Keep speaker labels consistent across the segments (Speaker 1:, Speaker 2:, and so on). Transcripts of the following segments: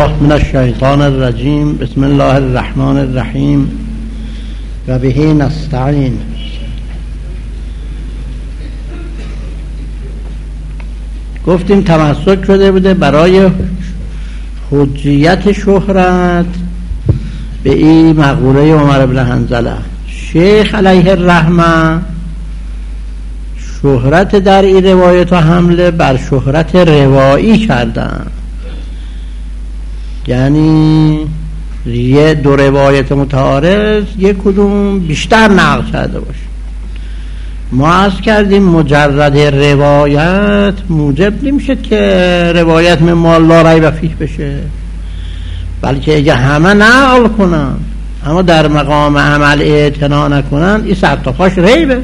Speaker 1: من الشیطان الرجیم. بسم الله الرحمن الرحیم و به نستعین. گفتیم تمسک شده بوده برای حجیت شهرت به این مقوله عمر بن حنظله. شیخ علیه الرحمه شهرت در این روایت و حمله بر شهرت روایی کردن، یعنی یه دو روایت متعارض یک کدوم بیشتر نقل کرده باشه. ما عرض کردیم مجرد روایت موجب نمیشه که روایت من ما لا ریب فیه بشه، بلکه اگه همه نقل کنن اما در مقام عمل اعتنا نکنن این سر تا پاش ریبه.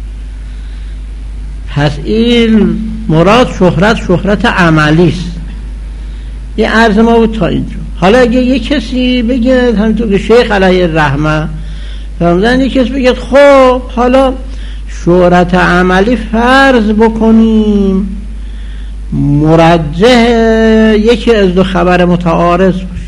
Speaker 1: پس این مراد شهرت عملی است. این عرض ما بود تا اینجا. حالا اگه یک کسی بگه همینطور که شیخ علیه الرحمه فرمودن، یک کسی بگه خب حالا شهرت عملی فرض بکنیم مرجح یکی از دو خبر متعارض باشه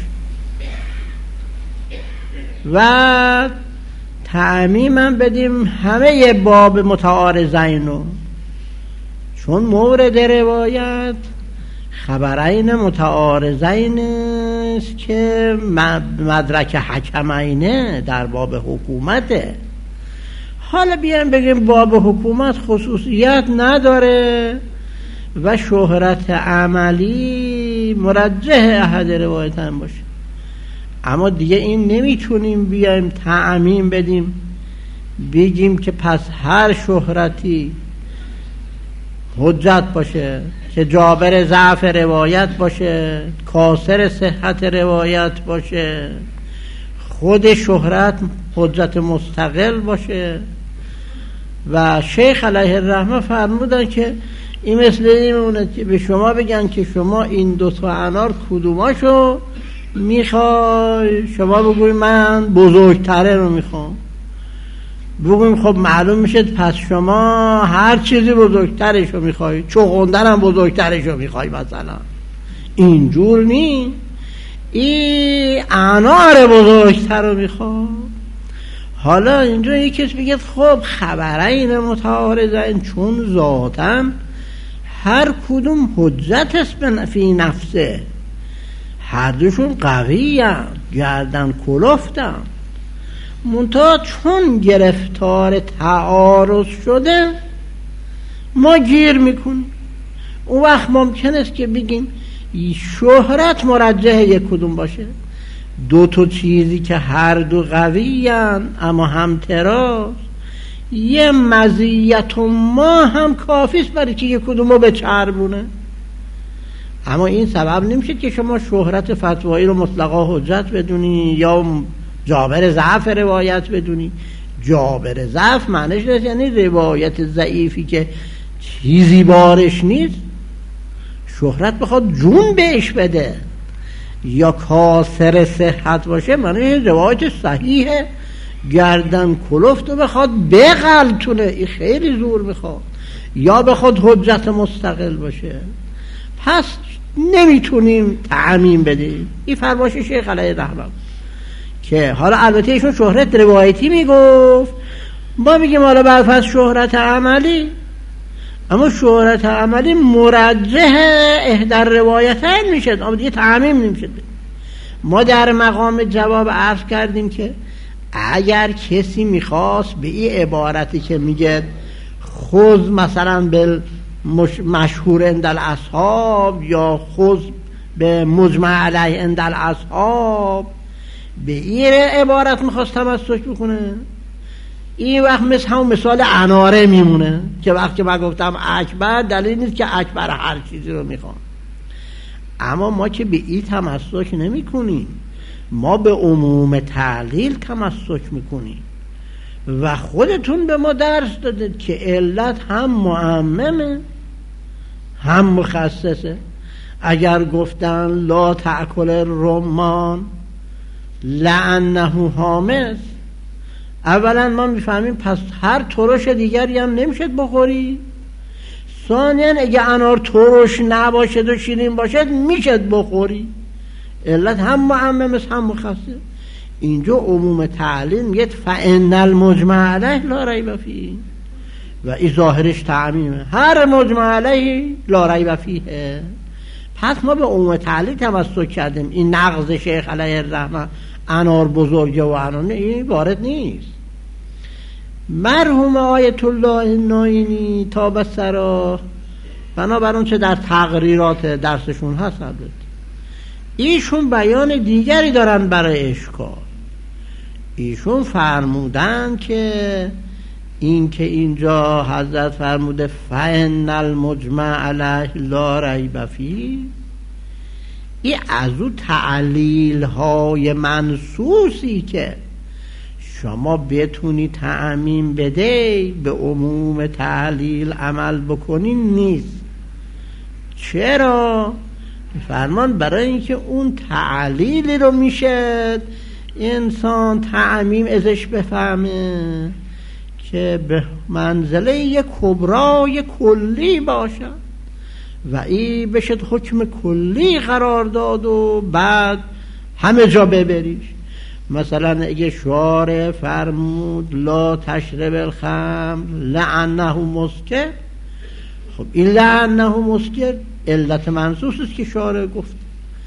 Speaker 1: و تعمیما بدیم همه باب متعارضین رو، چون مورد روایت خبرین متعارضین است که مدرک حکمینه در باب حکومته. حالا بیایم بگیم باب حکومت خصوصیت نداره و شهرت عملی مرجح احد روایت هم باشه، اما دیگه این نمیتونیم بیایم تعمیم بدیم بگیم که پس هر شهرتی حجت باشه که جابر ضعف روایت باشه، کاسر صحت روایت باشه، خود شهرت حجت مستقل باشه. و شیخ علیه الرحمه فرمودن که این مثل اینونه که به شما بگن که شما این دو تا انار کدوماشو میخوای، شما بگوی من بزرگتره رو میخوام، بگویم خب معلوم میشه پس شما هر چیزی بزرگترش رو میخوای، چغندر هم بزرگترش رو میخوای مثلا. اینجور نی، این انار بزرگتر رو میخوای. حالا اینجا یک کس بگید خب خبرین متعارضین چون ذاتاً هر کدوم حجت است فی نفسه، هر دوشون قوی هم گردن کلفتن، منتها چون گرفتار تعارض شده ما گیر میکنیم. اون وقت ممکن است که بگیم شهرت مرجح یک کدوم باشه، دو تا چیزی که هر دو قوی هن اما همتراز، یه مزیت ما هم کافی است برای که یک کدوم رو بچربونه. اما این سبب نمیشه که شما شهرت فتوایی رو مطلقا حجت بدونی یا جابر ضعف روایت بدونی. جابر ضعف معنیش نیست یعنی روایت ضعیفی که چیزی بارش نیست شهرت بخواد جون بهش بده، یا کاسر صحت باشه معنیش روایت صحیحه گردن کلفت و بخواد بغلتونه، این خیلی زور میخواد، یا بخواد حجت مستقل باشه. پس نمیتونیم تعمیم بدیم. این فرمایش شیخ علیه الرحمه که حالا البته ایشون شهرت روایتی میگفت، ما میگیم حالا برفض شهرت عملی، اما شهرت عملی مرجح احدر روایتین میشد، اما دیگه تعمیم نمیشد. ما در مقام جواب عرض کردیم که اگر کسی میخواست به این عبارتی که میگه خذ مثلا به مشهور عند الاصحاب یا خذ به مجمع علیه عند الاصحاب، به این عبارت میخواست تمسک بکنه، این وقت مثل همون مثال اناره میمونه که وقتی من گفتم اکبر دلیل نیست که اکبر هر چیزی رو میخوام. اما ما که به این تمسک نمی کنیم، ما به عموم تعلیل تمسک میکنیم و خودتون به ما درس دادید که علت هم معممه هم مخصصه. اگر گفتن لا تأکل الرمان لأنه حامض، اولا ما میفهمیم پس هر ترش دیگری هم نمیشد بخوری. ثانیا اگه انار ترش نباشد و شیرین باشد میشد بخوری. علت هم معمم است هم مخصص. اینجا عموم تعلیل میگه فان المجمع علیه لا ریب فیه و این ظاهرش تعمیمه، هر مجمع علیه لا ریب فیه. پس ما به عموم تعلیل تمسک کردیم. این نقض شیخ علیه الرحمه انار بزرگه و انار این وارد نیست. مرحوم آیت الله ناینی تا به سرا بنابر اون چه در تقریرات درسشون هست البته ایشون بیان دیگری دارن برای اشکال. ایشون فرمودن که این که اینجا حضرت فرموده فان المجمع علیه لا ریب فیه، این از او تعلیل های منصوصی که شما بتونی تعمیم بده به عموم تعلیل عمل بکنین نیست. چرا؟ فرمان برای اینکه اون تعلیلی رو میشه انسان تعمیم ازش بفهمه که به منزله یک کبرای کلی باشد و این بشه حکم کلی قرار داد و بعد همه جا ببریش. مثلا اگه شارع فرمود لا تشرب الخمر لعنه مسکر، خب این لعنه مسکر علت منصوص است که شارع گفت.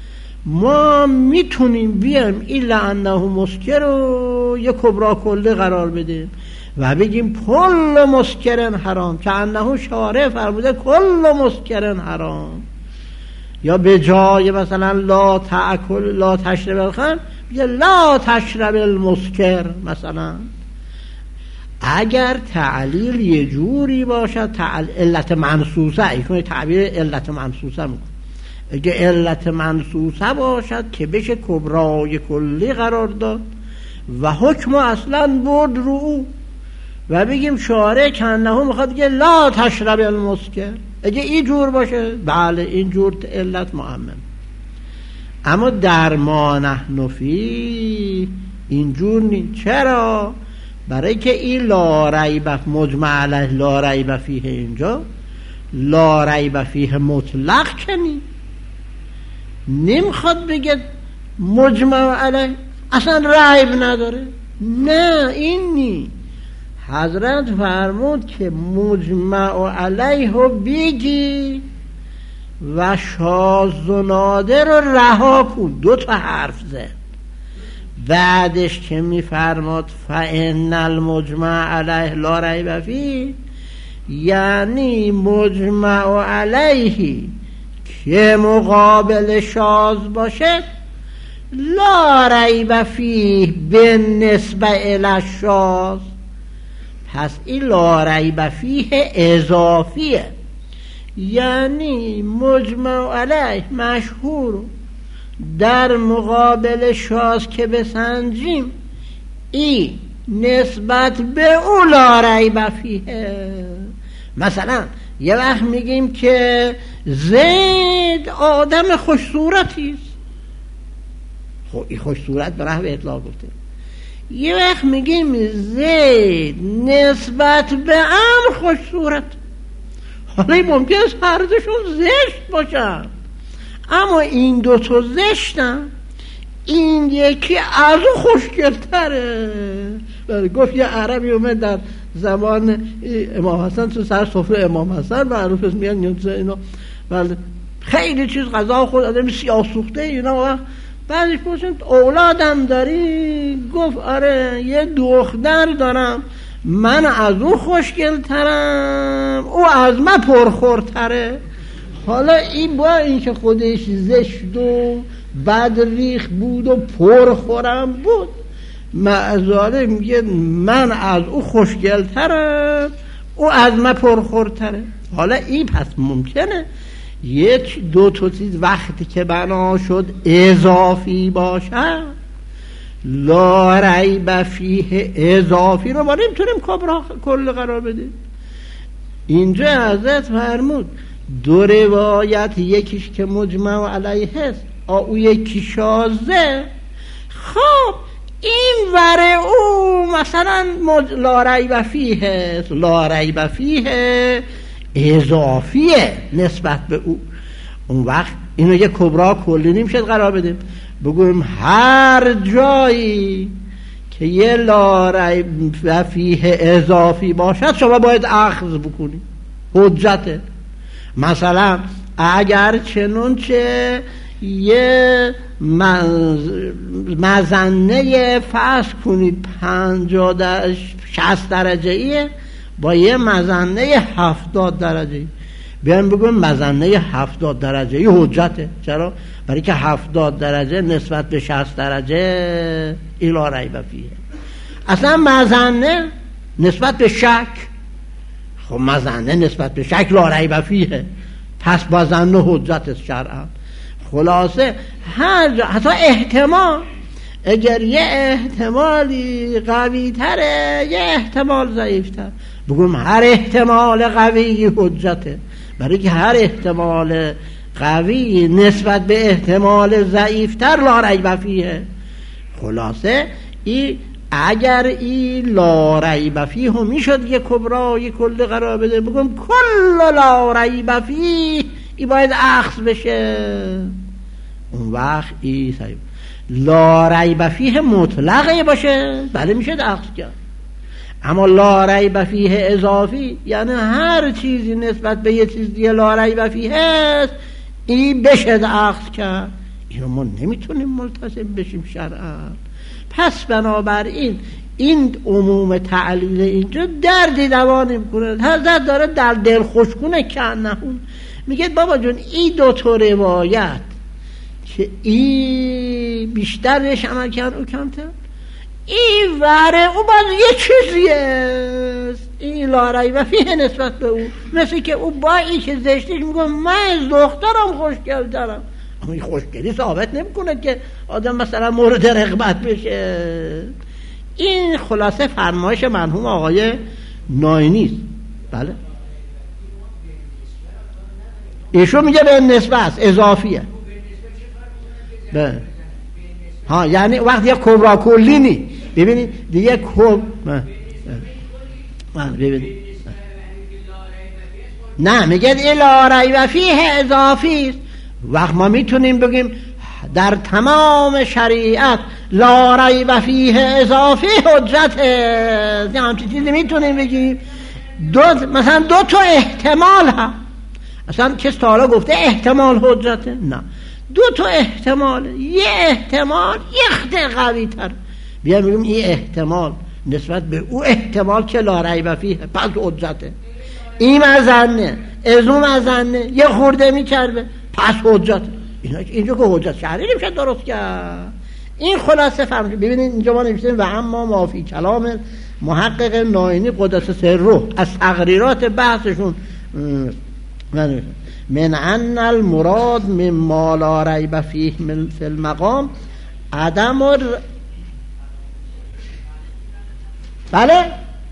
Speaker 1: ما میتونیم بیایم این لعنه مسکر رو یک کبرا کلی قرار بدیم و بگیم کل مسکرن حرام، که انه شارع فرموده کل مسکرن حرام. یا به جای مثلا لا تأکل لا تشرب الخمر بگه لا تشرب المسکر مثلا. اگر تعلیل یه جوری باشد علت منصوصه، ایشون تعبیر علت منصوصه میکنه، اگه علت منصوصه باشد که بشه کبرای کلی قرار داد و حکم اصلا برد رو و بگیم شارع کنه میخواد بگه لا تشرب المسکر، اگه این جور باشه بله این جور علت معمم. اما در ما نحن فی اینجور نیست. چرا؟ برای که این لا ریب مجمع علیه لا ریب فیه، اینجا لا ریب فیه مطلق کنی نمیخواد بگه مجمع علیه اصلا ریب نداره، نه این نی. حضرت فرمود که مجمع علیه رو بگی و شاذ و نادر رو رها کن. 2 حرف زد. بعدش که میفرماد فان المجمع علیه لا ریب فیه، یعنی مجمع علیه که مقابل شاذ باشه لا ریب فیه به نسبه الی شاذ. پس این لا ریب فیه اضافیه، یعنی مجمع علیه مشهور در مقابل شاذ که بسنجیم این نسبت به او لا ریب فیه. مثلا یه وقت میگیم که زید آدم خوش صورتی است، خب این خوش صورت به نحو اطلاق گفته. یه وقت میگیم زید نسبت به امر خوش صورت، حالا ممکن است هر دوشون زشت باشن اما این 2 زشتن، این یکی از او خوشگل‌تره. گفت یه عربی اومد در زمان امام حسن تو سر سفره امام حسن معروف است میان اینا ولی خیلی چیز غذا خود آدم سیاه سوخته اینا. بعدش پرسید اولادم داری؟ گفت آره یه دختر دارم، من از او خوشگل‌ترم او از من پرخورتره. حالا این با این که خودش زشت و بدریخ بود و پرخورم بود، معذاره میگه من از او خوشگل‌ترم او از من پرخورتره. حالا این پس ممکنه 1-2 چیز وقتی که بنا شد اضافی باشه لا ریب فیه اضافی رو ما نمیتونیم کل قرار بدیم. اینجا حضرت فرمود 2 روایت، یکیش که مجمع علیه است او یکی شاذه. خب این وره او مثلا لا ریب فیه است، لا ریب فیه اضافیه نسبت به او، اون وقت اینو یه کبرا کلی نمیشه قرار بدیم. بگویم هر جایی که یه لا ریب فیه اضافی باشد شما باید اخذ بکنی، حجته. مثلا اگر چنونچه یه مظنه فرض کنید 60 درجه ایه با یه مظنه 70 درجه ای، بیایم بگویم مظنه 70 درجه ای حجته. چرا؟ برای که 70 درجه نسبت به 60 درجه لا ریب فیه. اصلا مظنه نسبت به شک، خب مظنه نسبت به شک لا ریب فیه، پس با ظن حجت شرعا. خلاصه هر جا حتی احتمال، اگر یه احتمالی قوی تره یه احتمال ضعیف تر، بگویم هر احتمال قوی حجته، برای که هر احتمال قوی نسبت به احتمال ضعیف تر لا ریب فیه. خلاصه اگر این لا ریب فیه هم میشد یه کبرا یه کل قرار بده، بگم کل لا ریب فیه ای باید اخذ بشه، اون وقت ای صحیح. لا ریب فیه مطلقه باشه بله میشه اخذ کرد، اما لا ریب فیه اضافی یعنی هر چیزی نسبت به یه چیز دیگه لا ریب فیه هست این بشه اخذ کرد. اینو ما نمیتونیم ملتزم بشیم شرعا. پس بنابراین این عموم تعلیل اینجا دردی دوا نمیکنه. حضرت داره در دل خوشگونه کنهون میگه بابا جون این دو تا روایت که این بیشتر بهش عمل کرد او کمتر، این وره او باز یه چیزیه این لا ریب فیه نسبت به او، مثل که او با این که زشتیش میگه من از دخترم خوشگل دارم، اما این خوشگلی ثابت نمیکنه که آدم مثلا مورد رغبت بشه. این خلاصه فرمایش مرحوم آقای ناینی است. بله ایشون میگه به نسبت است، اضافیه. بله ها یعنی وقتی یک کبرا کلی نی ببینید دیگه ببینید نه میگه این لا ریب فیه اضافی است. وقت ما میتونیم بگیم در تمام شریعت لا ریب فیه اضافی حجته، همچین چیزی میتونیم بگیم. مثلا دو تا احتمال هم اصلا کس تا حالا گفته احتمال حجته؟ نه، دو تا احتمال، یه احتمال یه خیلی قوی تر، بیا میگیم این احتمال نسبت به او احتمال که لا ریب فیه پس حجته، این مظنه از اون مظنه یه خورده میکرده پس حجته. اینجا که حجت شرعی نمیشه درست کرد. این خلاصه فهمید. ببینید اینجا ما نوشتیم و اما ما فی کلام محقق ناینی قدس سره از تقریرات بحثشون من ان المراد من ما لا ریب فیه فی المقام عدم بله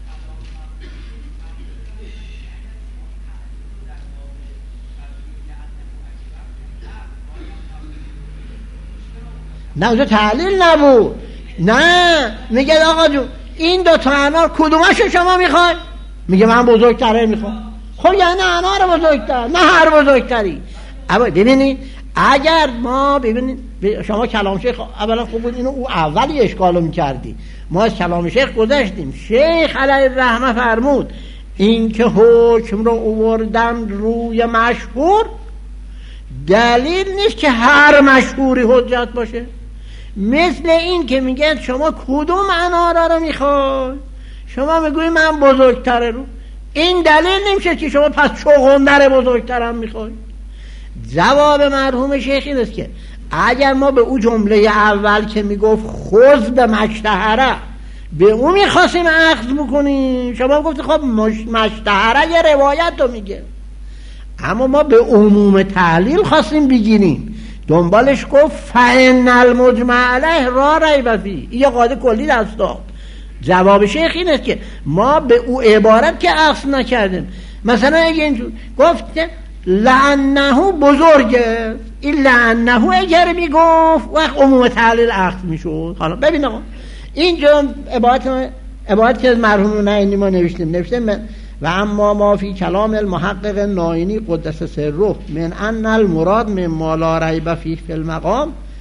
Speaker 1: نه اونجا تعلیل نبود. نه میگه آقا جون این دو تا انار کدومشو شما میخوای؟ میگه من بزرگتره میخوام. خب یعنی انار بزرگتر نه هر بزرگتری. اما ببینید اگر ما ببینید شما کلام شیخ اولا خوب بود اینو او اولی اشکالو میکردی، ما از کلام شیخ گذشتیم. شیخ علیه الرحمه فرمود این که حکم رو آوردن روی مشهور دلیل نیست که هر مشهوری حجت باشه. مثل این که میگن شما کدوم انارا رو میخوای، شما میگوی من بزرگتره رو، این دلیل نمیشه که شما پس چغندر بزرگترم میخوای. جواب مرحوم شیخ این است که اگر ما به او جمله اول که میگفت خذ به مشتهره به او میخواستیم اخذ بکنیم، شما گفتی خب مشتهره یه روایت رو میگه، اما ما به عموم تعلیل خواستیم بگیریم. دنبالش گفت فإن المجمع علیه لا ریب فیه، یه قاعده کلی دست داد. جواب شیخ این است که ما به او عبارت که اخذ نکردیم. مثلا اگه اینجور گفت لعنه بزرگه، این لعنه اگر میگفت وقت عموم تعلیل اخذ میشود. حالا ببین آقا اینجا عبارت که از مرحوم ناینی ما نوشتیم و اما ما فی کلام المحقق ناینی قدس سره من ان المراد من ما لا ریب فیه فی المقام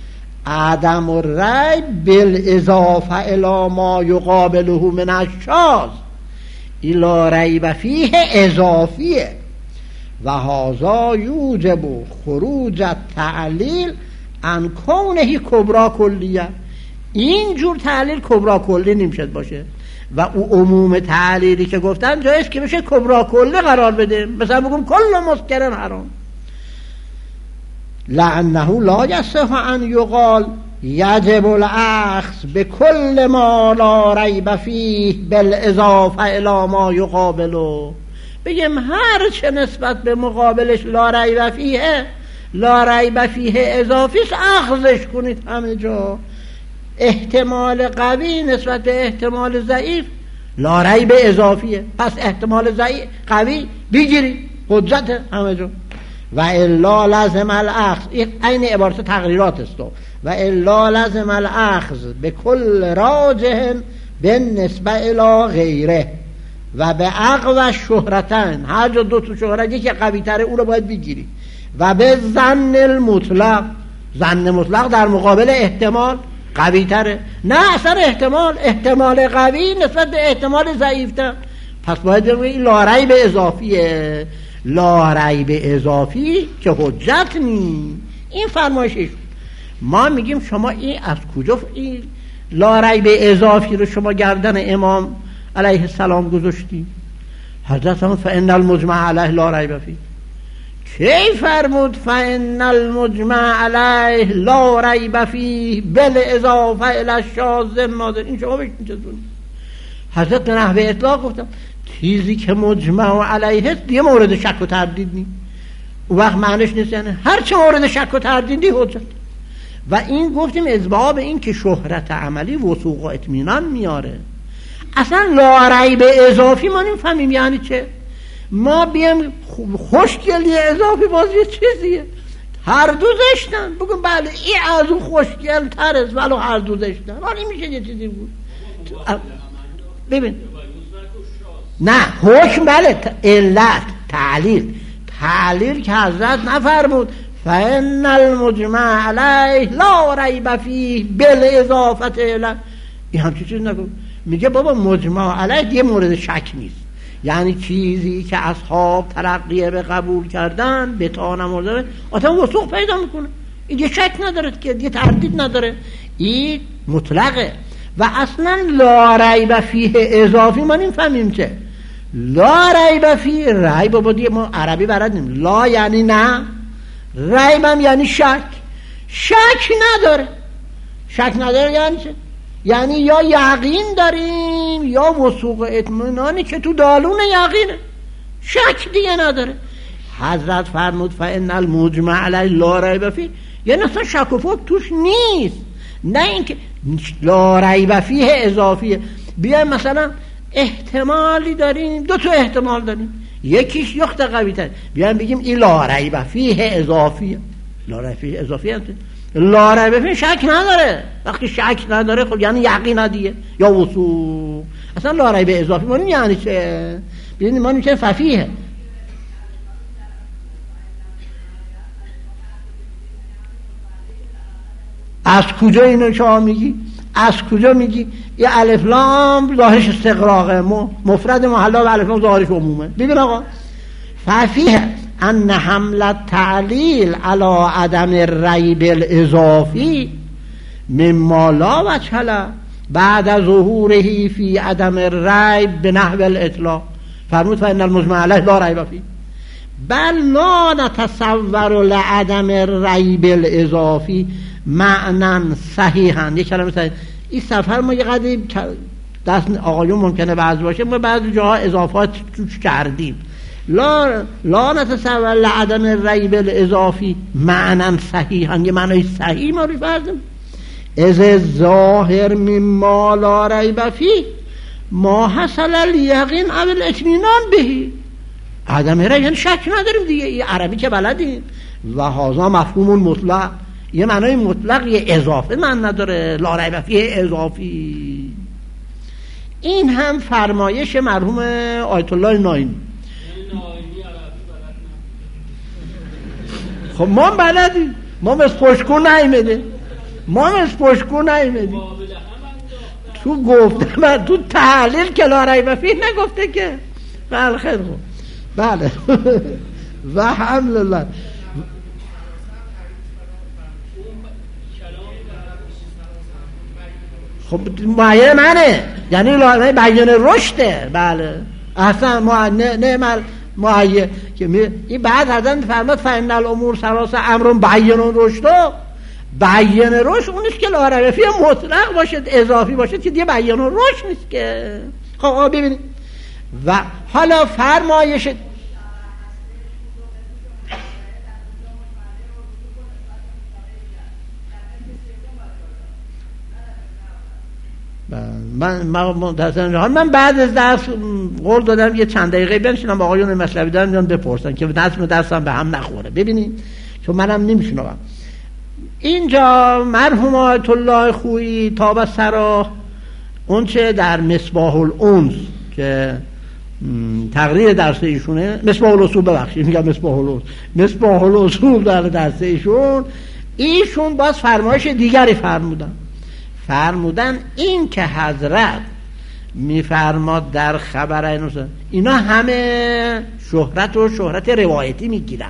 Speaker 1: عدم الریب بالاضافه الی ما یقابله من الشاذ این لا ریب فیه اضافیه و هذا یوجب خروج التعلیل عن کونه کبرا کلیه. این جور تعلیل کبرا کلی نمیشد باشه و او عموم تعلیلی که گفتن جایست که بشه کبرا کلی قرار بده. مثلا بگم کل مسکر حرام، لانه لا یصح ان یقال یجب الاخذ بكل ما لا ریب فیه بالاضافه الی ما یقابله. بگیم هر چه نسبت به مقابلش لا ریب فیه، لا ریب فیه اضافیش اخذش کنید همه جا. احتمال قوی نسبت به احتمال ضعیف لا ریب اضافیه، پس احتمال ضعیف قوی بگیرید حجت همه جا. و الا لازم الاخذ، این عبارت تقریرات است. و الا لازم الاخذ به کل راجح بالنسبه الی غیره و به اقوى شهرتن، هر جا دو تا شهرتی که قوی تره اون رو باید بگیری. و به ظن المطلق، ظن مطلق در مقابل احتمال قوی تره. نه اثر احتمال قوی نسبت به احتمال ضعیفتر، پس باید بگیم لا ریب اضافیه. لا ریب اضافی که حجت نی. این فرمایشش ما میگیم شما این از کجا این لا ریب اضافی رو شما گردن امام علیه السلام گذاشتی؟ حضرت هم فان المجمع علیه لا ریب فیه کی فرمود فان المجمع علیه لا ریب فیه بالاضافه الی الشاذ النادر؟ این شما بهش می‌چسبونید. حضرت به نحوه اطلاق گفتم چیزی که مجمع علیه است دیگه مورد شک و تردید نیست. اون وقت معنیش نیست یعنی هر چه مورد شک و تردیدی حجت. و این گفتیم اسباب این که شهرت عملی وثوق و اطمینان میاره. اصلا لا ریب اضافی ما نمیفهمیم یعنی چه. ما بیام خوشگلی اضافی باز یه چیزیه، هر دو زشتن، بگم بله این از اون خوشگل تر است ولو هر دو زشتن، ولی میشه یه چیزی بود. ببین نه حکم بله، علت تعلیل که حضرت نفرمود فان المجمع علیه لا ریب فیه بالاضافه الی، این هم چیزی نگفت. میگه بابا مجمع علیه یه مورد شک نیست، یعنی چیزی که اصحاب تلقیه به قبول کردن به تا نمورده آتم وثوق پیدا میکنه، این یه شک نداره که یه تردید نداره، این مطلقه. و اصلا لا ریب فیه اضافی ما نمیفهمیم چه. لا ریب فیه، ریب بابا دیگه ما عربی بلد نیم. لا یعنی نه، ریب هم یعنی شک نداره یعنی چه؟ یعنی یا یقین داریم یا وثوق اطمینانی که تو دالون یقینه، شک دیگه نداره. حضرت فرمود فان المجمع علیه لا ریب فیه، یعنی اصلا شک و فک توش نیست. نه اینکه لا ریب فیه اضافیه. بیایم مثلا احتمالی داریم، دو تا احتمال داریم، یکیش یخت قوی تر، بیایم بگیم این لا ریب فیه اضافیه. لا ریب فیه اضافیه لا ریب فیه شک نداره. وقتی شک نداره خب یعنی یقین دیگه یا وثوق. اصلا لا ریب اضافی معنی یعنی چه؟ ببینید معنی چه فیه. از کجا اینو شما میگی؟ از کجا میگی؟ یه الف لام ظاهرش استقراقه، مفرد محلا و الف لام ظاهرش عمومه. ببین آقا ففیه ان حمل التعلیل علی عدم الریب الاضافی مما لا وجه له بعد ظهوره فی عدم الریب به نحو الاطلاق. فرمود فان المجمع علیه لا ریب فیه بل لا نتصور لعدم الریب الاضافی معنی صحیحا. یک کلمه صحیح. این سفر ما یه قدیم دست آقایون ممکنه بعض باشه، ما بعضی جاها اضافات توش کردیم. لا نتصور لعدم الریب الاضافی معنی صحیحا، یه معنی صحیح ما رو بردیم. از ظاهر مما لا ریب فیه ما حصل الیقین او الاطمینان بهی. عدم ریب یعنی شک نداریم دیگه، این عربی که بلدیم. و هذا مفهوم مطلق، یه معنای مطلق، یه اضافه من نداره. لا ریب فیه اضافی. این هم فرمایش مرحوم آیت الله ناینی. خب ما بلدیم، ما مثل پشکون نیمده. ما مثل پشکو نیمدیم تو گفته من تو تحلیل که لا ریب فیه نگفته که. بله خیلی خوب. بله و الحمدلله. خب معین منه، یعنی لا بیان رشده. بله اصلا نعمل معین که این بعد حضرت فرمود فإن الامور ثلاث امر بیان رشد. بیان رشد اونیست که لا ریب فیه مطلق باشه، اضافی باشه که دیگه بیان رشد نیست که. خب ببینید و حالا فرمایش من بعد از درس قول دادم یه چند دقیقه بنشینم با آقایون مطلبی دارم میان بپرسن که نظم درسم به هم نخوره. ببینید چون منم نمیشنوم. اینجا مرحوم آیت الله خویی تاب سرا اون چه در مصباح الانس که تقریر درس ایشونه، مصباح الاصول ببخشید میگم مصباح الاصول در درس ایشون باز فرمایش دیگری فرمودن این که حضرت میفرماد در خبر اینا همه شهرت روایتی میگیرن.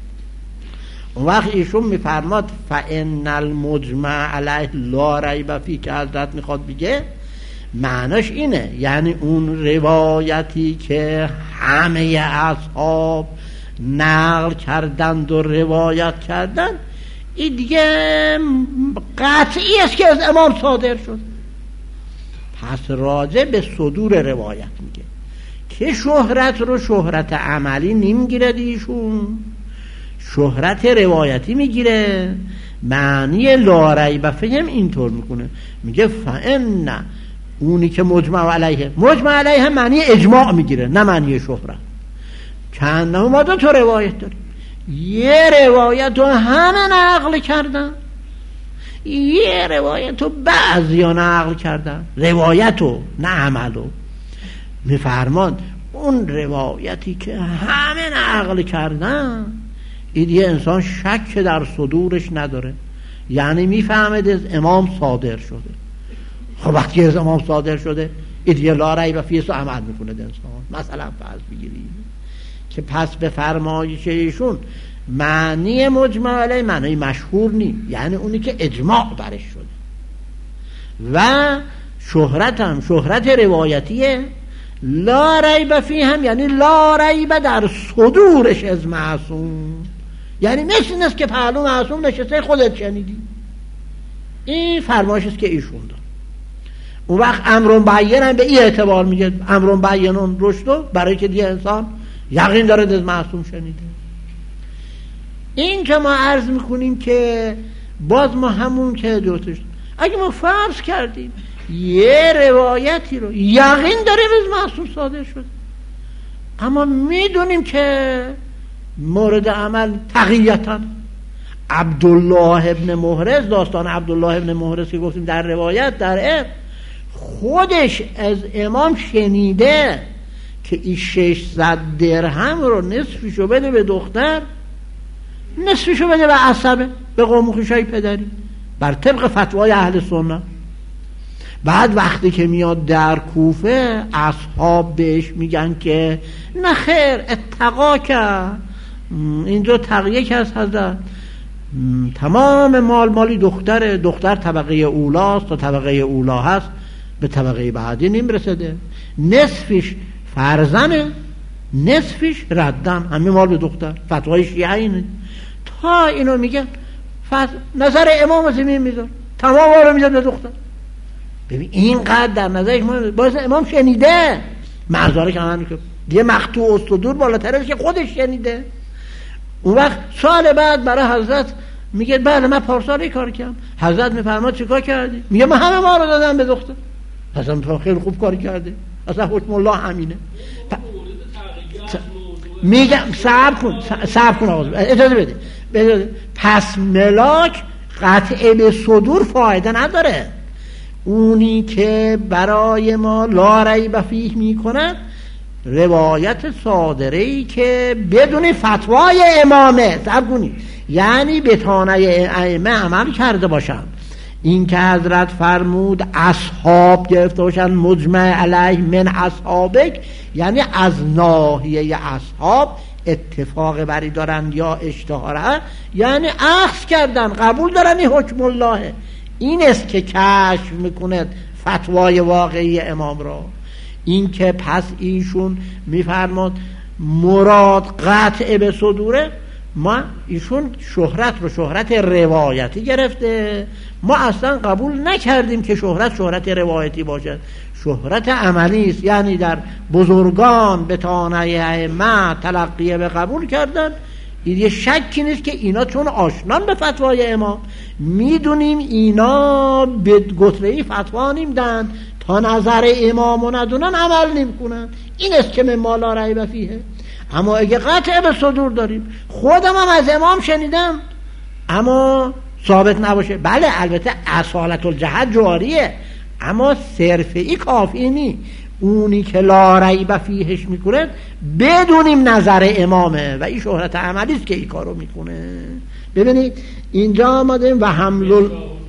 Speaker 1: اون وقت ایشون میفرماد فإن المجمع علیه لا ریب فیه که حضرت میخواد بگه معناش اینه، یعنی اون روایتی که همه اصحاب نقل کردند و روایت کردند این دیگه قطعی است که از امام صادر شد. پس راجع به صدور روایت میگه که شهرت رو شهرت عملی نمیگیره، ایشون شهرت روایتی میگیره. معنی لا ریب فیه هم اینطور میکنه، میگه فإن اونی که مجمع علیه معنی اجماع میگیره نه معنی شهرت. چند ما دو تا روایت داریم، یه روایت رو همه نقل کردن، یه روایت رو بعضی ها نقل کردن، روایت رو نه عملو. میفرمان اون روایتی که همه نقل کردن این یه انسان شک در صدورش نداره، یعنی میفهمد از امام صادر شده. خب وقتی از امام صادر شده این یه لا ریب فیه رو عمل میکنه انسان. مثلا فرض بگیریم که پس به فرمایش ایشون معنی مجمع علیه معنی مشهور نیست، یعنی اونی که اجماع برش شده. و شهرت هم شهرت روایتیه. لا ریب فیه هم یعنی لا ریب در صدورش از معصوم، یعنی مثل این است که پهلو معصوم نشسته خودت شنیدی. این فرمایش است که ایشون داد. اون وقت امر بیان هم به این اعتبار میگه امر بیان رشد، برای که دیگه انسان یقین داره از معصوم شنیده. این که ما عرض میکنیم که باز ما همون که دوتش اگه ما فرض کردیم یه روایتی رو یقین داریم از معصوم صادر شد، اما میدونیم که مورد عمل تقییتا عبدالله ابن محرز، داستان عبدالله ابن محرز که گفتیم در روایت در خودش از امام شنیده که این 600 درهم رو نصفشو بده به دختر، نصفشو بده به عصبه، به قوم خویشای پدری، بر طبق فتوای اهل سنت. بعد وقتی که میاد در کوفه اصحاب بهش میگن که نه خیر اتقا کرد، اینجا تقیه که از حضرت تمام مالی دختر طبقه اولاست، تا طبقه اولا هست به طبقه بعدی نمیرسده، نصفش فرزنه نصفش ردن، همه مال به دختر. فتوای شیعه اینه. تا اینو میگن نظر امام زمین میذار، تمام رو میذار به دختر. ببین اینقدر در نظرش باید امام شنیده، معذاره که من یه مقطوع الصدور بالاتره که خودش شنیده. اون وقت سال بعد برای حضرت میگه بله من پارسال کار کردم. حضرت میفرماد چیکار کردی؟ میگه من همه ما رو دادم به دختر. حضرت میفرماد خیلی خوب کاری کرده، اصلا حکم الله همینه. میگم صبر کن آقا، اجازه بده. پس ملاک قطع به صدور فایده نداره. اونی که برای ما لا ریب فیه میکنه روایت صادره‌ای که بدون فتوای امامه، صبر کنید، یعنی به تانه ائمه عمل کرده باشن، این که حضرت فرمود اصحاب گرفته باشن مجمع علیه من اصحابک، یعنی از ناحیه اصحاب اتفاق بری دارن یا اشتهاره، یعنی اخذ کردن قبول دارن این حکم الله. این است که کشف میکنه فتوای واقعی امام را. این که پس ایشون میفرماد مراد قطع به صدوره، ما ایشون شهرت رو شهرت روایتی گرفته، ما اصلا قبول نکردیم که شهرت روایتی باشد، شهرت عملی است. یعنی در بزرگان به طعنه ائمه تلقیه به قبول کردن. این یه شکی نیست که اینا چون آشنان به فتوای امام، میدونیم اینا به گتره‌ای فتوا نمیدن، تا نظر امامو ندونن عمل نمیکنن. این است که من ما لا ریب فیه. اما اگه قطع به صدور داریم، خودم هم از امام شنیدم اما ثابت نباشه، بله البته اصالت الجهت جاریه، اما صرفی کافی نی. اونی که لا ریب فیهش میکنه بدونیم نظر امامه و این شهرت عملی است که این کارو میکنه. ببینید اینجا آمدیم و حمل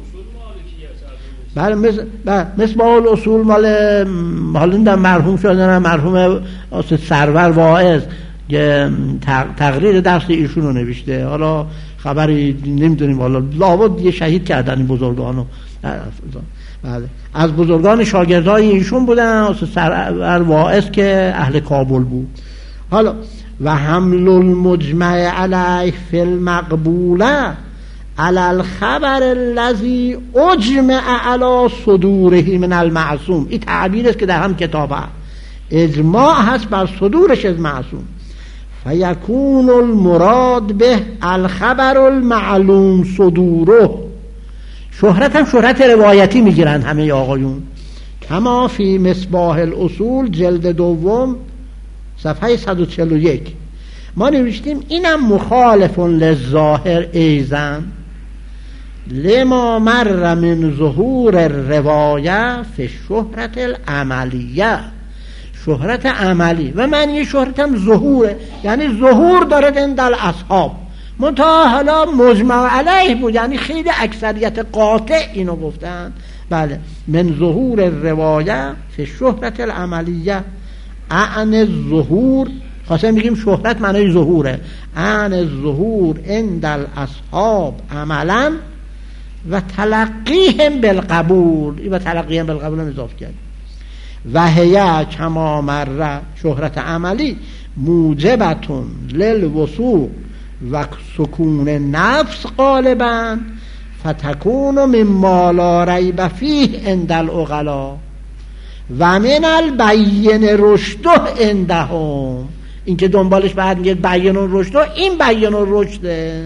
Speaker 1: بله مثل اصول مال حالا در مرحوم شدن مرحوم سرور واعظ که تقریر درس ایشون رو نوشته، حالا خبری نمیدونیم، حالا لابد یه شهید کردن این بزرگانو. بله از بزرگان شاگردای ایشون بودن سرور واعظ که اهل کابل بود. حالا و حمل المجمع علیه فی المقبوله علی الخبر الذی اجمع علی صدوره من المعصوم. این تعبیر است که در هم کتابه اجماع هست بر صدورش از معصوم. فیکون المراد به الخبر المعلوم صدوره. شهرت هم شهرت روایتی میگیرن همه آقایون، کما فی مصباح الاصول جلد دوم صفحه 141 ما نوشتیم اینم مخالف للظاهر ایزن لما مر من ظهور الروایه فی شهرت العملیه. شهرت عملی و معنی شهرت هم ظهوره، یعنی ظهور داره عند الاصحاب، منتها حالا مجمع علیه بود، یعنی خیلی اکثریت قاطع اینو گفتن. بله من ظهور الروایه فی شهرت العملیه عن الظهور، خواستم بگیم شهرت معنی ظهوره، عن الظهور عند الاصحاب عملا و تلقیهم بالقبول. و تلقیهم بالقبول اضافه کرد. و هیا کما مره شهرت عملی موجبتون للوثوق و سکون نفس غالبا فتکون مما لا ریب فیه عند العقلا و من البین رشده عندهم. این که دنبالش بعد میگه بیان رشده، این بیان رشده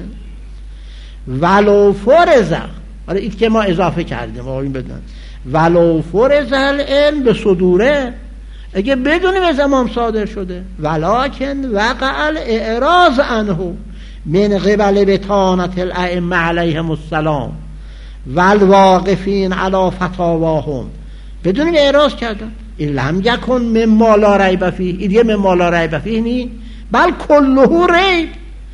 Speaker 1: ولو فرض، حالا این که ما اضافه کردیم آقایون بدن، ولو فرض العلم به صدوره، اگه بدونیم از امام صادر شده، ولکن وقع الاعراض عنه من قبل بطانة الائمه علیهم السلام والواقفین علی فتاواهم، بدونیم اعراض کردن. این لم یکن مما لا ریب فیه، این یه مما لا ریب فیه نی، بل کله ریب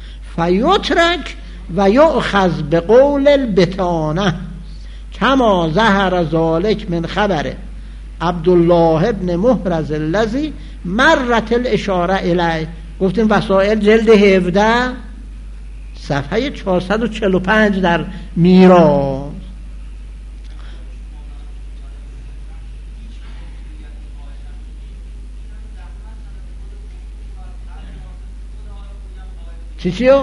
Speaker 1: فیترک و یؤخذ بقول البطانه کما ظهر ذلک من خبر عبدالله ابن محرز الذی مرت الاشاره الیه. گفتیم وسائل جلد 17 صفحه 445 در میراث. چیو؟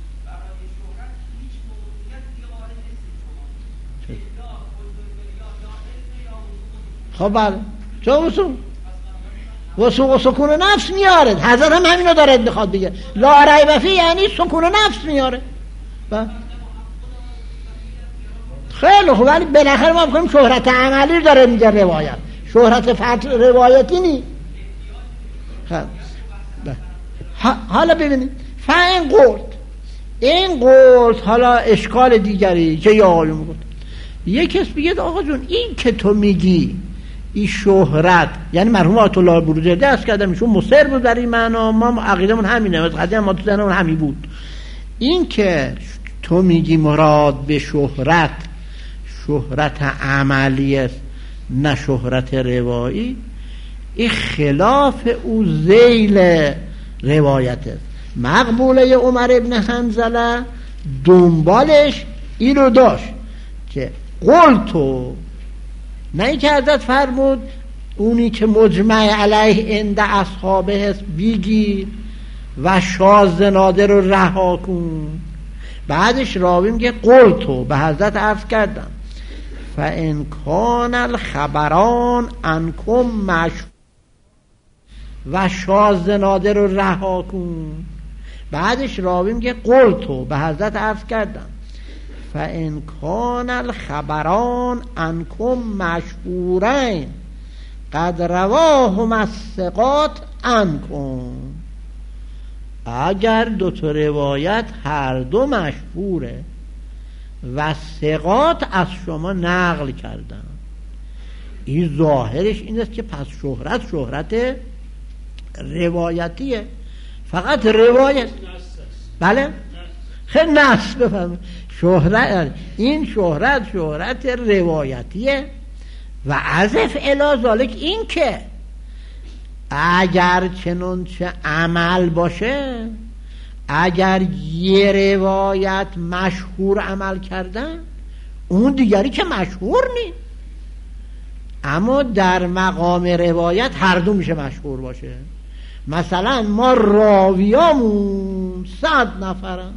Speaker 1: خب بله چه وسوق و سکون نفس میاره. حضرت هم همینو داره میخواد دیگه، لا ریب فیه یعنی سکون نفس میاره. خیلی خوب، ولی بالاخره ما بکنیم شهرت عملی داره میگه روایت، شهرت فتح روایتی نی. حالا ببینید فاین قلت، این قلت حالا اشکال دیگری که یا آقایون میگفت، یک کس بگید آقا جون این که تو میگی این شهرت، یعنی مرحوم آیت الله بروجردی دست کردم ایشون مصر بود در این معنا، ما عقیدمون همینه، از قدیم ما تو ذهنمون همین بود. این که تو میگی مراد به شهرت شهرت عملی است نه شهرت روایی، این خلاف او ذیل روایت است. مقبوله عمر ابن حنظله دنبالش این رو داشت که قلتو، نه این که حضرت فرمود اونی که مجمع علیه عند اصحابه هست بیگیر و شاذ نادر رو رها کن. بعدش راوی میگه قلتو، به حضرت عرض کردم فان کان الخبران عنکم مشهور و شاذ نادر رو رها کن. بعدش راوی میگه قلتو، به حضرت عرض کردم فان کان الخبران عنکم مشهورین قد رواهم الثقات عنکم. اگر دو تا روایت هر دو مشهوره و ثقات از شما نقل کردن، این ظاهرش این است که پس شهرت روایتیه، فقط روایت. بله خیلی نص بفهم شهرت، این شهرت روایتیه. و عزف الی ذالک این که اگر چنانچه عمل باشه، اگر یه روایت مشهور عمل کردن اون دیگری که مشهور نیست، اما در مقام روایت هر دو میشه مشهور باشه. مثلا ما راویامون 100 نفرن،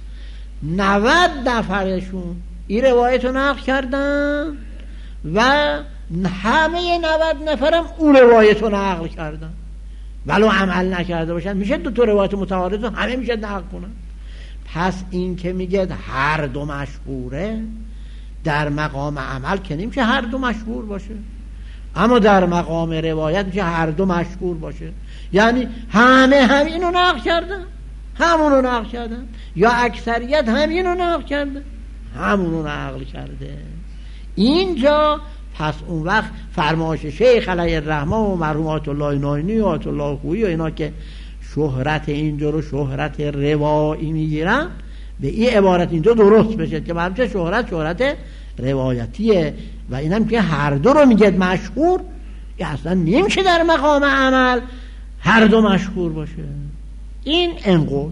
Speaker 1: 90 نفرشون این روایت رو نقل کردن و همه 90 نفرم اون روایت رو نقل کردن ولو عمل نکرده باشن، میشه دو تا روایت متعارض همه میشه نقل کنن. پس این که میگه هر دو مشهوره، در مقام عمل که نمیشه هر دو مشهور باشه، اما در مقام روایت میشه هر دو مشهور باشه. یعنی همه همینو نقل کردن، همونو نقل کردن، یا اکثریت همینو نقل کردن، همونو نقل کرده. اینجا پس اون وقت فرمایش شیخ علیه الرحمه و مرحوم آیت الله ناینی و آیت الله خویی و اینا که شهرت اینجا رو شهرت روایی میگیرن، به این عبارت اینجا درست بشه که همچه شهرت روایتیه. و اینم که هر دو رو میگه مشهور، این اصلا نمیشه در مقام عمل هر دو مشهور باشه. این انقدر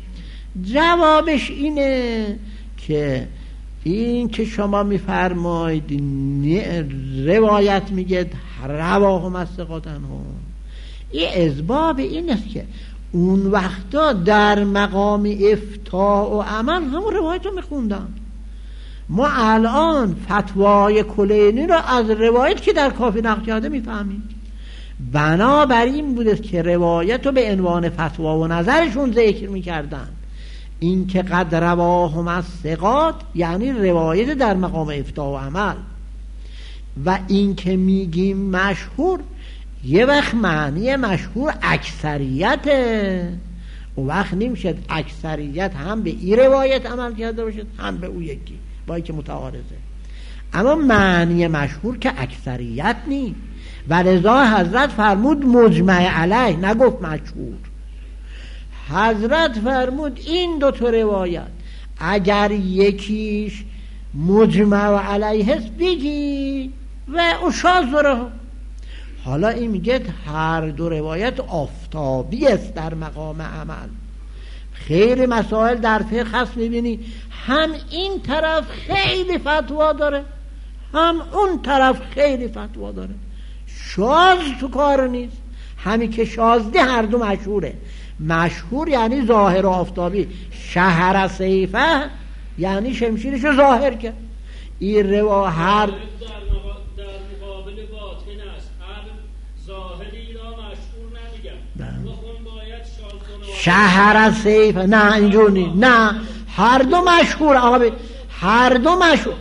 Speaker 1: جوابش اینه که این که شما میفرمایید روایت میگه رواهم الثقات عنهم، این اسباب این است که اون وقتا در مقام افتاء و عمل همون روایت رو میخوندن. ما الان فتوای کلینی رو از روایت که در کافی نقل کرده میفهمیم. بنابراین بوده که روایت رو به عنوان فتوا و نظرشون ذکر میکردن. این که قد رواهم الثقات یعنی روایت در مقام افتاء و عمل. و این که میگیم مشهور، یه وقت معنی مشهور اکثریته، اون وقت نمیشه اکثریت هم به این روایت عمل کرده باشد هم به اون یکی، با این که متعارضه. اما معنی مشهور که اکثریت نیست. و لذا حضرت فرمود مجمع علیه، نگفت مشهور. حضرت فرمود این دو تا روایت اگر یکیش مجمع علیه است بگی و اون شاذ داره. حالا این میگه هر دو روایت آفتابی است در مقام عمل. خیلی مسائل در فقه هست میبینی هم این طرف خیلی فتوا داره هم اون طرف خیلی فتوا داره، شاذ تو کار نیست. همین که شاذده هر دو مشهوره. مشهور یعنی ظاهر و آفتابی. شهر سیفه یعنی شمشیرشو ظاهر کرد. این روا هر
Speaker 2: در مقابل باطن است. هر ظاهری را مشهور نمیگن. بخون باید
Speaker 1: شهر سیفه. نه اینجور نیست. نه هر دو مشهور. هر دو مشهور.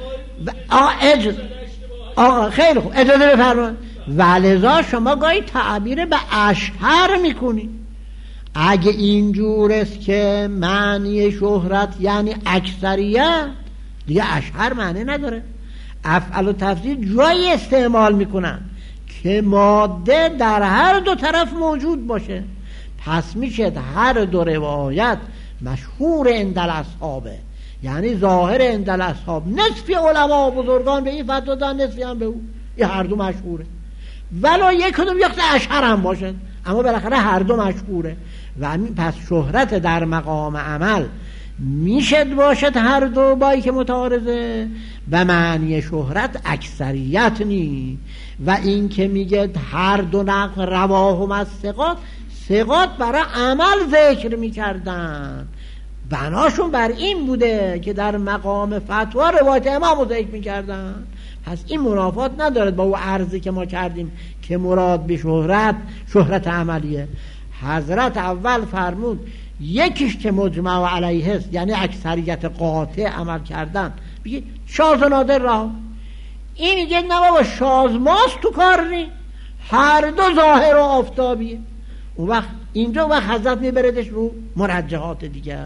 Speaker 1: خیلی خوب اجازه بفرمایید. ولذا شما گاهی تعبیر به اشهر میکنی. اگه اینجور است که معنی شهرت یعنی اکثریت، دیگه اشهر معنی نداره. افعل و تفضیل جایی استعمال میکنن که ماده در هر دو طرف موجود باشه. پس میشه هر دو روایت مشهور عند الاصحابه، یعنی ظاهر عند الاصحاب نصفی علما و بزرگان به این فتوا دادن، نصفی هم به او. این هر دو مشهوره، ولو یک کدوم یک اشهر هم باشه، اما بالاخره هر دو مشهوره. و پس شهرت در مقام عمل میشد باشد هر دو بایی که متعارضه، و معنی شهرت اکثریت نی. و این که میگه هر دو نقل رواهم از ثقات برای عمل ذکر میکردن، بناشون بر این بوده که در مقام فتوا روایت امام رو ذکر میکردن. پس این منافات ندارد با او عرضی که ما کردیم که مراد به شهرت عملیه. حضرت اول فرمود یکیش که مجمع علیه است، یعنی اکثریت قاطع عمل کردن، بگی شاذ و نادر راه. این میگه نه بابا شاذ ماست تو کار نی، هر دو ظاهر و آفتابیه. اون وقت اینجا وقت حضرت میبردش رو مرجحات دیگه.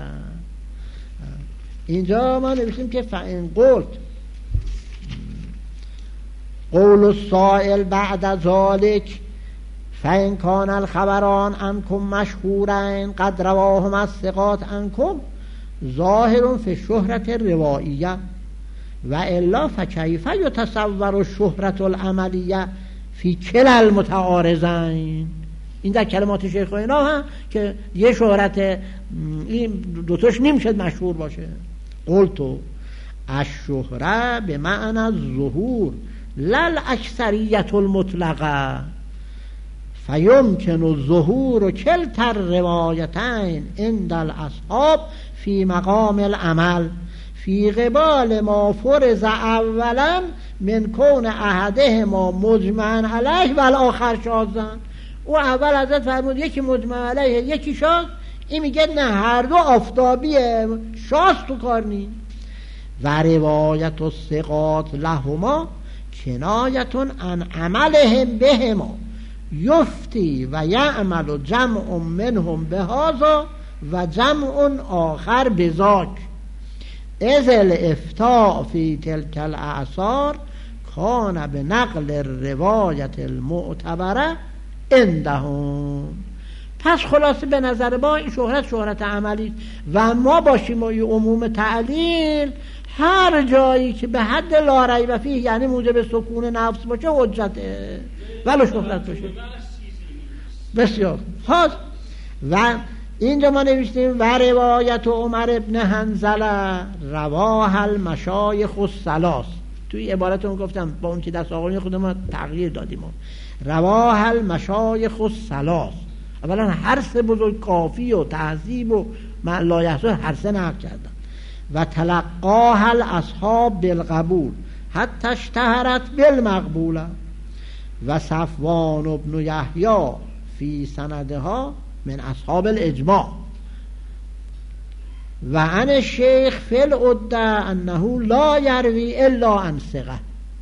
Speaker 1: اینجا ما نوشتیم که فإن قلت قول السائل بعد ذلك فإن كان الخبران عنكم مشهورين قد رواهم الثقات عنكم ظاهر في الشهرة الروائية وإلا فكيف يتصور الشهرة العملية في كلا المتعارضين. این در کلمات شیخ و اینا هم که یه شهرت این دوتاش نمیشد مشهور باشه. قلتو الشهره به معنی الظهور لل اکثریت المطلقه فیمکن الظهور کلتا الروایتین عند الاصحاب فی مقام العمل فی قبال ما فرض اولا من کون احدهما مجمعا علیه و الاخر شاذن. او اول حضرت فرمود یکی مجمع علیه یکی شاذ، این میگه نه هر دو آفتابیه، شاذ تو کار نی. و روایت الثقات لهما کنایتون عن عملهم بهما یفتی و یعمل جمع منهم بهذا و جمع آخر بذاک اذ الافتاء فی تلک الاعصار کان به نقل روایت المعتبره عندهم. پس خلاصه به نظر ما این شهرت عملی و ما باشیم و عموم تعلیل هر جایی که به حد لا ریب فیه یعنی موجب سکون نفس باشه حجته ولو شهرت باشه. بسیار خاص. و اینجا ما نوشتیم و روایت عمر ابن حنظله رواه المشایخ الثلاث. توی عبارتون گفتم با اون که دست آقایون خود ما تغییر دادیم. رواه المشایخ الثلاث، اولا هر سه بزرگ کافی و تهذیب و لایحصر هر سه نقل کردن. و تلقاها الاصحاب بالقبول حتی اشتهرت بالمقبوله. و صفوان ابن یحیی فی سندها من اصحاب الاجماع. و عن الشیخ فی العده انه لا یروی الا عن ثقه.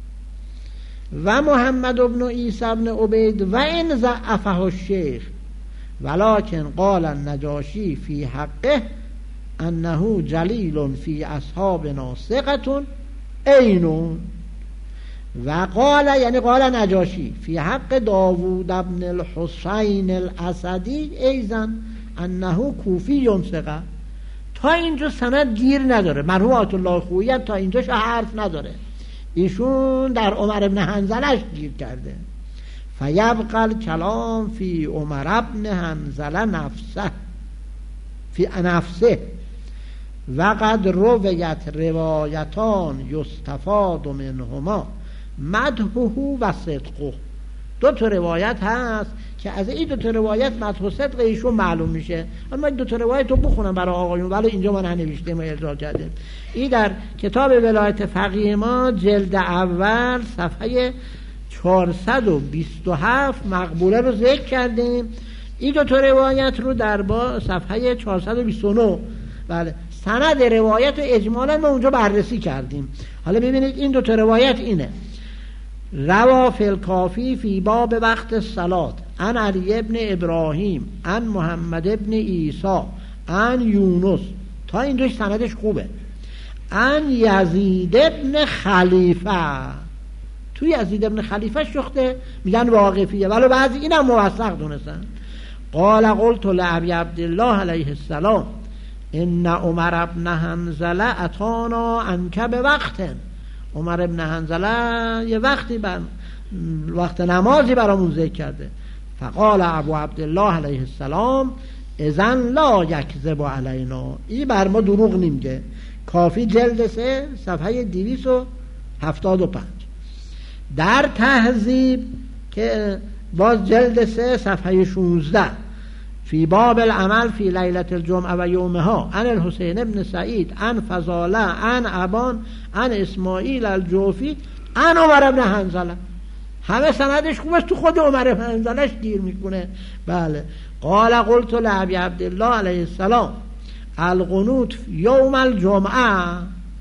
Speaker 1: و محمد ابن عیسی ابن عبید و ان ضعفه الشیخ ولكن قال النجاشی فی حقه انه جلیل فی اصحابنا ثقة عین. و قال یعنی قال نجاشی فی حق داوود ابن الحسین الاسدی ایضا انه کوفی ثقه. تا اینجا سند گیر نداره، مرحوم آیت الله خویی تا اینجاش حرف نداره، ایشون در عمر ابن حنظلش گیر کرده. فیبقى الکلام فی عمر ابن حنظله نفسه و قد رویت روایتان یستفاد منهما مدحه و صدقه. دو تا روایت هست که از این دو تا روایت مدح و صدق ایشون معلوم میشه. اما این دو تا روایت رو بخونم برای آقایون، ولی اینجا ما ننوشتیم و ارجاع کردیم. این در کتاب ولایت فقیه ما جلد اول صفحه 427 مقبوله رو ذکر کردیم. این دو تا روایت رو در با صفحه 429 بله سند روایت و اجمالا ما اونجا بررسی کردیم. حالا ببینید این دو تا روایت اینه: روا فی الکافی فی باب وقت الصلاة عن علی ابن ابراهیم عن محمد ابن عیسی عن یونس، تا این دوش سندش خوبه، عن یزید ابن خلیفه. توی یزید ابن خلیفه شخته میگن واقفیه، ولی بعضی اینم موثق دونستن. قال قلت لابی عبدالله علیه السلام ان عمر ابن حنظله اتانا عنک بوقت. عمر ابن حنظله یه وقت نمازی برامون ذکر کرده. فقال ابو عبدالله علیه السلام اذن لا یکذب علینا، این بر ما دروغ نمیگه. کافی جلد 3 صفحه 275. در تهذیب که باز جلد 3 صفحه 16 فی باب العمل فی لیلة الجمعه و یومها عن الحسین ابن سعید عن فضاله عن ابان عن اسماعیل الجوفی عن عمر ابن حنظله. همه سندش خوبه، تو خود عمر ابن حنظلهش گیر میکنه. بله. قال قلت لابی عبدالله علیه السلام القنوت یوم الجمعه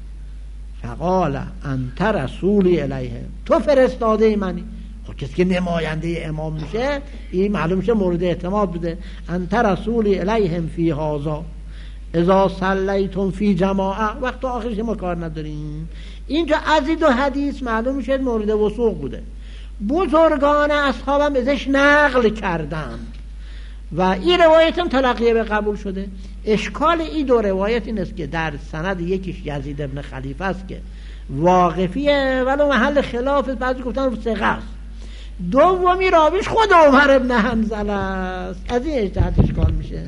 Speaker 1: فقال انت رسولی الیه، تو فرستاده منی. خب کسی که نماینده امام میشه این معلوم میشه مورد اعتماد بوده. انت رسولی الیهم فی هذا اذا صلیتم فی جماعه. وقت آخرش ما کار نداریم. اینجا از این 2 حدیث معلوم میشه مورد وثوق بوده. بزرگان اصحابم ازش نقل کردن و این روایت هم تلقیه به قبول شده. اشکال این 2 روایت این است که در سند یکیش یزید ابن خلیفه است که واقفیه ولو محل خلاف، بعضی گفتن ثقه است. دومی راویش خود عمر ابن حنظله است. از این اجتهاد اشکال میشه.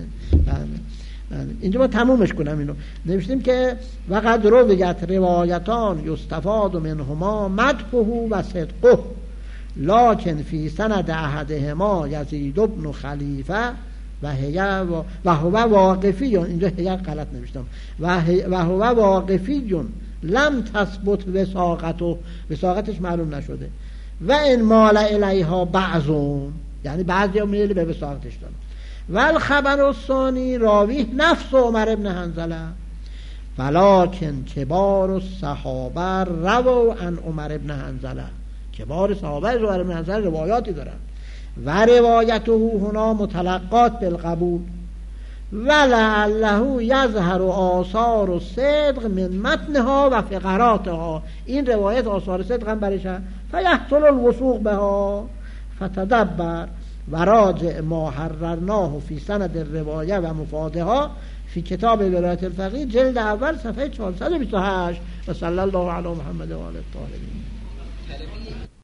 Speaker 1: اینجا ما تمومش کنم. اینو نوشتیم که وقد رویت روایتان یستفاد منهما مدحه و صدقه لکن فی سند احدهما یزید ابن خلیفه و هو واقفی. اینجا هی غلط نوشتم. و هو واقفی لم تثبت وثاقتش معلوم نشده. و ان مال الیها بعضون، یعنی بعضی ها میل به وثاقتش دارن. و الخبر الثانی راوی نفس عمر ابن حنظله ولکن کبار الصحابه رووا عن عمر ابن حنظله. کبار صحابه از عمر ابن حنظله روایاتی دارن و روایته هنا متلقات بالقبول ولعله یظهر آثار الصدق من متنها و فقراتها. این روایت آثار صدق هم برشه فیحصل الوثوق بها فتدبر و راجع ما حررناه فی سند الروایه و مفادها فی کتاب ولایت الفقیه جلد اول صفحه 428. و صلی الله علی محمد و آله الطاهرین.